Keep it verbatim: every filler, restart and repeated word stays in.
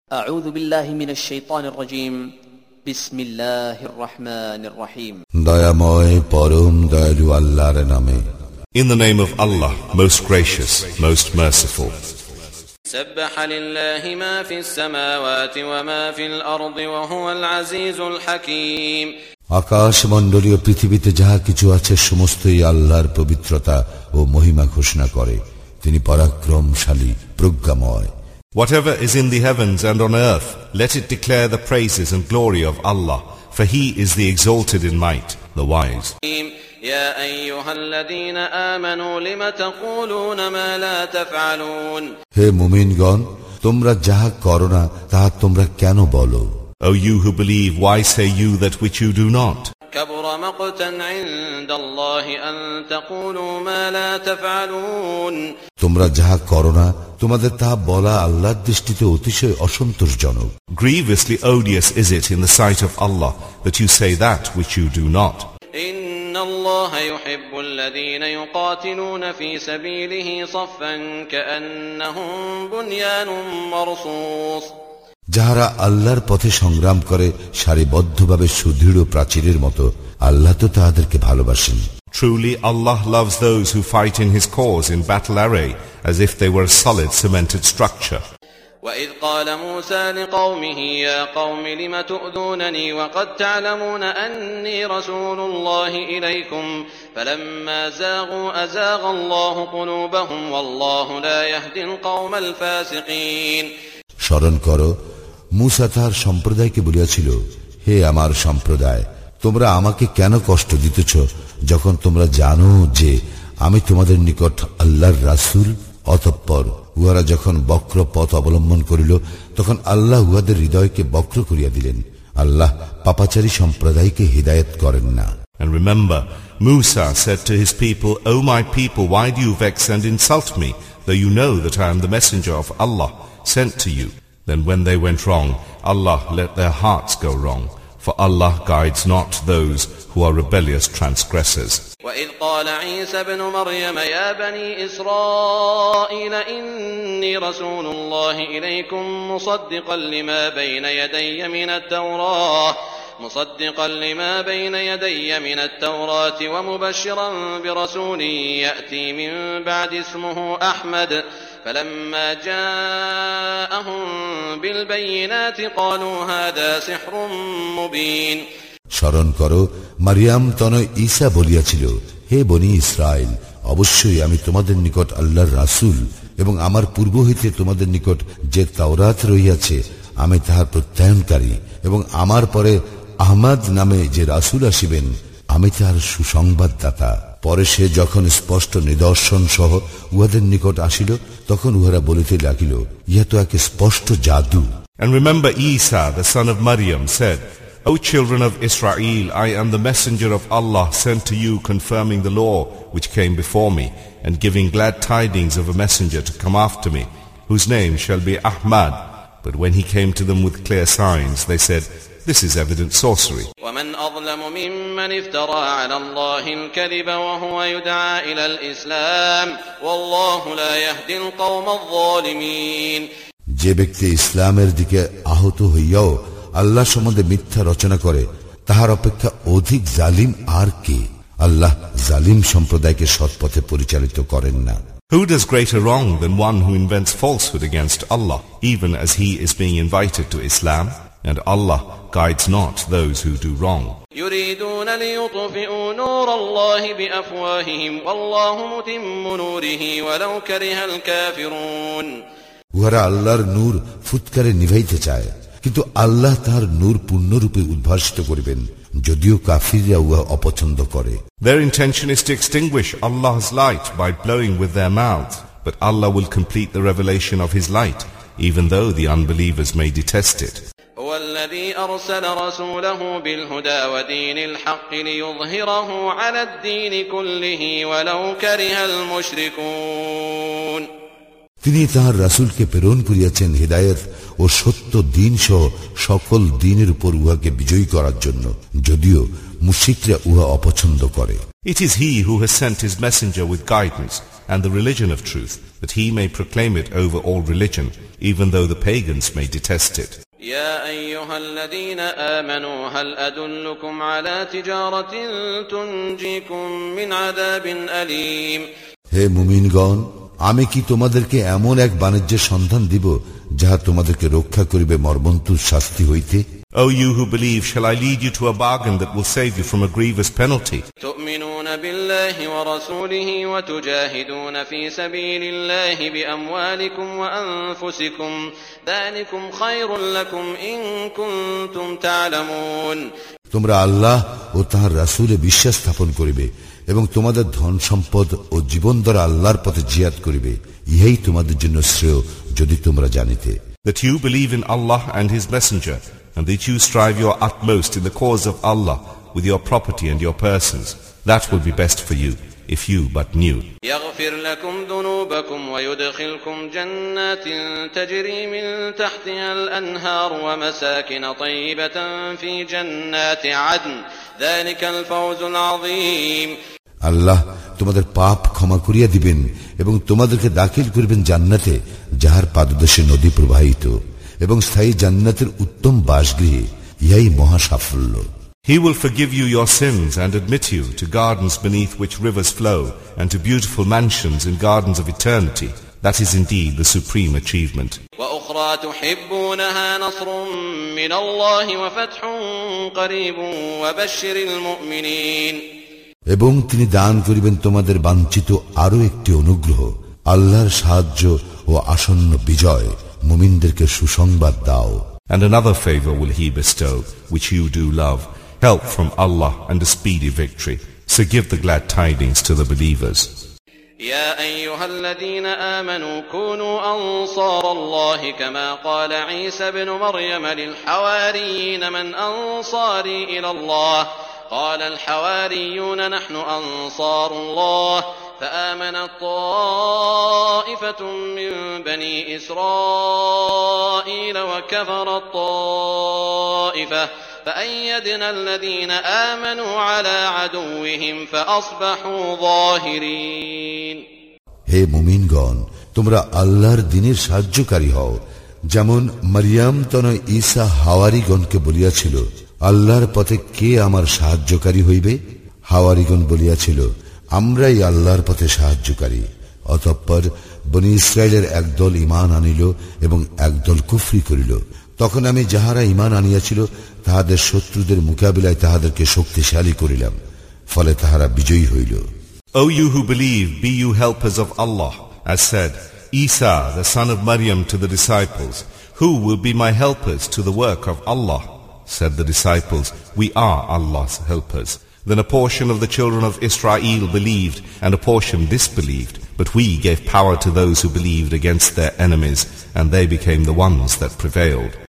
أعوذ بالله من الشيطان الرجيم بسم الله الرحمن الرحيم দয়াময় পরম দয়ালু আল্লাহর নামে In the name of Allah, most gracious, most merciful. سبح لله ما في السماوات وما في الأرض وهو العزيز الحكيم আকাশ মণ্ডলীয় পৃথিবীতে যাহা কিছু আছে সমস্তই আল্লাহর পবিত্রতা ও মহিমা ঘোষণা করে। তিনি পরাক্রমশালী, প্রজ্ঞাময়। Whatever is in the heavens and on earth, let it declare the praises and glory of Allah, for He is the exalted in might, the wise. يا أيها الذين آمنوا لم تقولون ما لا تفعلون হে মুমিনগণ, তোমরা যাহা করো না তাহা তোমরা কেন বলো? O you who believe, why say you that which you do not? كبر مقتا عند الله أن تقولوا ما لا تفعلون তোমরা যাহা করো না তোমাদের তাহা বলা আল্লাহর দৃষ্টিতে অতিশয় অসন্তোষজনক। Grievously odious is it in the sight of Allah that you say that which you do not. إن الله يحب الذين يقاتلون في سبيله صفا كأنهم بنيان مرصوص যাহারা আল্লাহর পথে সংগ্রাম করে সারিবদ্ধভাবে সুদৃঢ় প্রাচীরের মতো, আল্লাহ তো তাহাদেরকে ভালোবাসেন। Truly Allah loves those who fight in His cause in battle array as if they were a solid cemented structure. وَإِذْ قَالَ مُوسَى لِقَوْمِهِ يَا قَوْمِ لِمَ تُؤْذُونَنِي وَقَدْ تَعْلَمُونَ أَنِّي رَسُولُ اللَّهِ إِلَيْكُمْ فَلَمَّا زَاغُوا أَزَاغَ اللَّهُ قُلُوبَهُمْ وَاللَّهُ لَا يَهْدِي الْقَوْمَ الْفَاسِقِينَ স্মরণ করো, মূসা তাহার সম্প্রদায়কে বলিয়াছিল, হে আমার সম্প্রদায়, তোমরা আমাকে কেন কষ্ট দিতেছ যখন তোমরা জানো যে আমি তোমাদের নিকট আল্লাহর রাসূল? অতঃপর উহারা যখন বক্র পথ অবলম্বন করিল তখন আল্লাহ উহাদের হৃদয়কে বক্র করিয়া দিলেন। আল্লাহ পাপাচারী সম্প্রদায়কে হিদায়াত করেন না। And remember, Musa said to his people, O my people, why do you vex and insult me, though you know that I am the messenger of Allah sent to you? Then when they went wrong, Allah let their hearts go wrong, for Allah guides not those who are rebellious transgressors. وَإِذْ قَالَ عِيسَى ابْنُ مَرْيَمَ يَا بَنِي إِسْرَائِيلَ إِنِّي رَسُولُ اللَّهِ إِلَيْكُمْ مُصَدِّقًا لِمَا بَيْنَ يَدَيَّ مِنَ التَّوْرَاةِ مُصَدِّقًا لِمَا بَيْنَ يَدَيَّ مِنَ التَّوْرَاةِ وَمُبَشِّرًا بِرَسُولٍ يَأْتِي مِن بَعْدِ اسْمُهُ أَحْمَدُ فَلَمَّا جَاءَهُم بِالْبَيِّنَاتِ قَالُوا هَذَا سِحْرٌ مُبِينٌ স্মরণ করো, মারিয়াম তনয় ঈসা বলিয়াছিল, হে বনি ইসরাইল, অবশ্যই আমি তোমাদের নিকট আল্লাহর রাসূল এবং আমার পূর্ব হইতে তোমাদের নিকট যে তাওরাত রহিয়াছে আমি তাহার প্রত্যয়নকারী, এবং আমার পরে আহমদ নামে যে রাসূল আসিবেন আমি তাহার সুসংবাদদাতা। পরে সে যখন স্পষ্ট নিদর্শন সহ উহাদের নিকট আসিল তখন উহারা বলিতে লাগিল, ইহা তো এক স্পষ্ট জাদু। And remember Isa, the son of Maryam, said, O children of Israel, I am the messenger of Allah sent to you confirming the law which came before me and giving glad tidings of a messenger to come after me, whose name shall be Ahmad. But when he came to them with clear signs, they said, this is evident sorcery. وَمَنْ أَظْلَمُ مِمَّنِ افْتَرَى عَلَى اللَّهِ الْكَذِبَ وَهُوَ يُدْعَى إِلَى الْإِسْلَامِ وَاللَّهُ لَا يَهْدِي الْقَوْمَ الظَّالِمِينَ যে ব্যক্তি ইসলামের দিকে আহত হইয়াও আল্লাহ সম্বন্ধে মিথ্যা রচনা করে তাহার অপেক্ষা অধিক জালিম আর কে? আল্লাহ জালিম সম্প্রদায়কে সৎপথে পরিচালিত করেন না। Who does greater wrong than one who invents falsehood against Allah, even as he is being invited to Islam? And Allah guides not those who do wrong. يريدون ليطفئوا نور الله بأفواههم والله متم نوره ولو كره الكافرون উহারা আল্লাহর নূর ফুৎকারে নিভাইতে চায়, কিন্তু আল্লাহ তাহার নূর পূর্ণরূপে উদ্ভাসিত করিবেন, যদিও কাফিররা উহা অপছন্দ করে। Their intention is to extinguish Allah's light by blowing with their mouths, but Allah will complete the revelation of His light, even though the unbelievers may detest it. هو الذي أرسل رسوله بالهدى ودين الحق ليظهره على الدين كله ولو كره المشركون তিনি তাহার রাসূলকে প্রেরণ করিয়াছেন হিদায়াত ও সত্য দ্বীন সহ সকল দ্বীনের উপর উহাকে বিজয়ী করার জন্য, যদিও মুশরিকরা উহা অপছন্দ করে। It is he who has sent his messenger with guidance and the religion of truth, that he may proclaim it over all religion, even though the pagans may detest it. يا أيها الذين آمنوا هل أدلكم على تجارة تنجيكم من عذاب أليم হে মুমিনগণ, আমি কি তোমাদেরকে এমন এক বাণিজ্যের সন্ধান দিব যাহা তোমাদেরকে রক্ষা করিবে মর্মন্তুদ শাস্তি হইতে? O you who believe, shall I lead you to a bargain that will save you from a grievous penalty? تؤمنون بالله ورسوله وتجاهدون في سبيل الله بأموالكم وأنفسكم ذلكم خير لكم إن كنتم تعلمون তোমরা আল্লাহ ও তাঁর রাসূলে বিশ্বাস স্থাপন করিবে এবং তোমাদের ধন সম্পদ ও জীবন দ্বারা আল্লাহর পথে জিহাদ করিবে, ইহাই তোমাদের জন্য শ্রেয় যদি তোমরা জানিতে। That you believe in Allah and His Messenger, and that you strive your utmost in the cause of Allah with your property and your persons, that will be best for you, if you but knew. يغفر لكم ذنوبكم ويدخلكم جنات تجري من تحتها الأنهار ومساكن طيبة في جنات عدن ذلك الفوز العظيم আল্লাহ তোমাদের পাপ ক্ষমা করিয়া দিবেন এবং তোমাদেরকে দাখিল করিবেন জান্নাতে, যাহার পাদদেশে নদী প্রবাহিত, এবং স্থায়ী জান্নাতের উত্তম বাসগৃহে, ইহাই মহা সাফল্য। He will forgive you your sins and admit you to gardens beneath which rivers flow, and to beautiful mansions in gardens of eternity. That is indeed the supreme achievement. وأخرى تحبونها نصر من الله وفتح قريب وبشر المؤمنين এবং তিনি দান করিবেন তোমাদের বাঞ্ছিত আরো একটি অনুগ্রহ, আল্লাহর সাহায্য ও আসন্ন বিজয়, মুমিনদেরকে সুসংবাদ দাও। And another favor will he bestow, which you do love, help from Allah and a speedy victory. So give the glad tidings to the believers. يا أيها الذين آمنوا كونوا أنصار الله كما قال عيسى بن مريم للحواريين من أنصاري إلى الله قال الحواريون نحن أنصار الله فآمنت طائفة من بني إسرائيل وكفرت طائفة فأيدنا الذين آمنوا على عدوهم فأصبحوا ظاهرين হে মুমিনগণ, তোমরা আল্লাহর দ্বীনের সাহায্যকারী হও, যেমন মারিয়াম তনয় ঈসা হাওয়ারীগণকে বলিয়াছিল, আল্লাহর পথে কে আমার সাহায্যকারী হইবে? হাওয়ারীগণ বলিয়াছিল, আমরাই আল্লাহর পথে সাহায্যকারী। অতঃপর বনী ইসরায়েলের একদল ঈমান আনিল এবং একদল কুফরি করিল। তখন আমি যাহারা ঈমান আনিয়াছিল তাহাদের শত্রুদের মোকাবিলায় তাহাদেরকে শক্তিশালী করিলাম, ফলে তাহারা বিজয়ী হইল। O you who believe, be you helpers of Allah, as said Isa the son of Maryam to the disciples, who will be my helpers to the work of Allah? Said the disciples, we are Allah's helpers. Then a portion of the children of Israel believed, and a portion disbelieved, but we gave power to those who believed against their enemies, and they became the ones that prevailed.